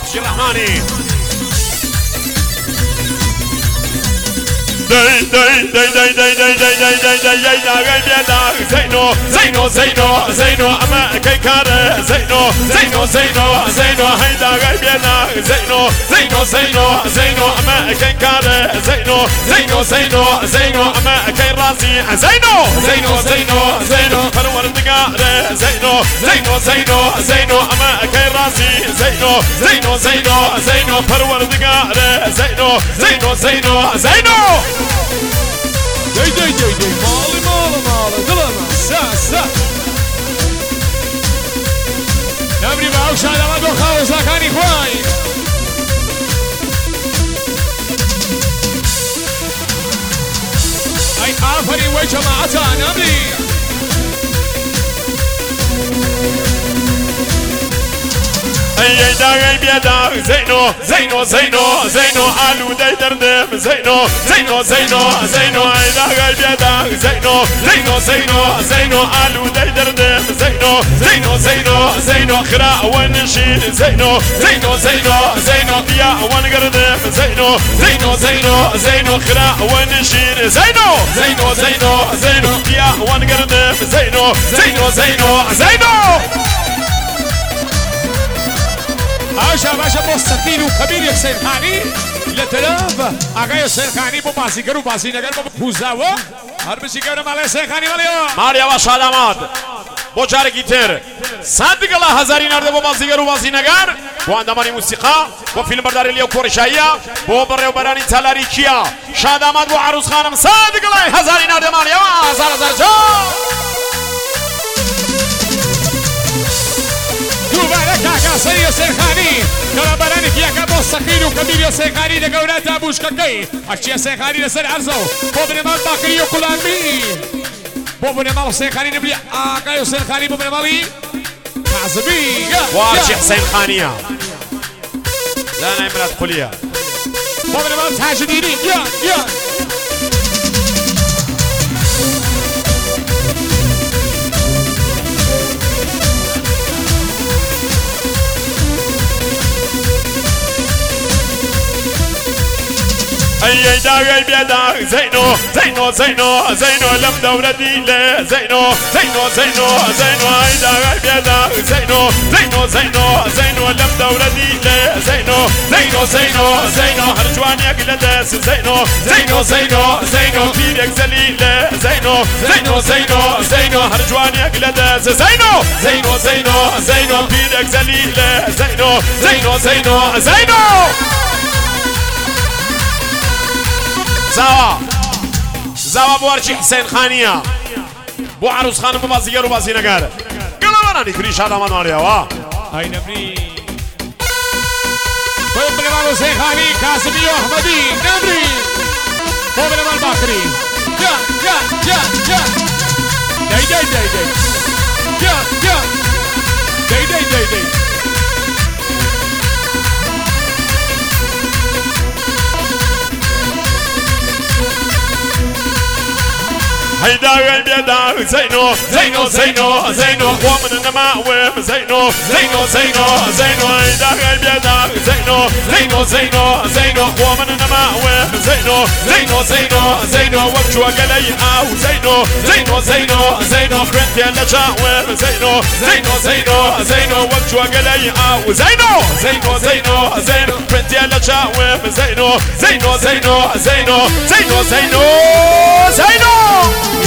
شي الرحماني زينو اما كيكار زينو هيدا غيبينا زينو اما كيكار زينو اما كيرازي زينو فروردقار زينو اما كيرازي زينو فروردقار زينو دي مالي دلما سا نبري باوش على ما بخاوز لكاني خواي اي آفري وجماعتها نبري اي داغي بيدا زينو الو داي دردم زينو اي داغي بيدا زينو الو داي دردم زينو خرا ونشين زينو بيا ونقردم زينو خرا ونشين زينو بيا ونقردم زينو عاشا باشا مستقيل وكبير يا سيد خاني لتلاف اگه سيد خاني بو بازیگر و بازینگر بو پوزاو هر بازیگر مال سيد خاني ماریا و شاداماد بو جارگیتر صدقلا هزاری نرده بو بازیگر و بازینگر بو اندامانی موسیقى بو فیلم برداری لیو کورشایی بو بره و برانی تلاریکیا شاداماد بو عروس خانم صدقلا هزاری نرده ماریا هزار جا كاكا سريع سيخاني كلا برانك يا كابو الصخير وكبير يا سيخاني لقولات ابوش كاكي اشياء سيخاني لسر عرزو بوبن مال باقي يقول امي بوبن مال سيخاني نبلي اكا يا سيخاني بوبن مالي عزبي واشي حسين خانيه لا انا امرات قليا بوبن مال تاج ديني يا اي داغي بيدا زينو لم دولتي لا زينو اي داغي بيدا زينو لم دولتي لا زينو هرجوان يقلدس زينو بيدك زليل زينو هرجوان يقلدس زينو بيدك زليل زينو زاوا بوارشي حسين خانية بو عروس خانم بازيگر و بازینگر قلبانا نكري شادامان ماريا وا هاي نبري بو بلمال حسين خاني كاسمي واحمدي نبري بو بلمال باكري جا داي هيدا غيبيدا زينو ومن النماوي زينو هيدا غيبيدا زينو ومن النماوي زينو وبشو قلي او زينو خرنت يلا جاوي زينو وبشو قلي او زينو خرنت يلا جاوي زينو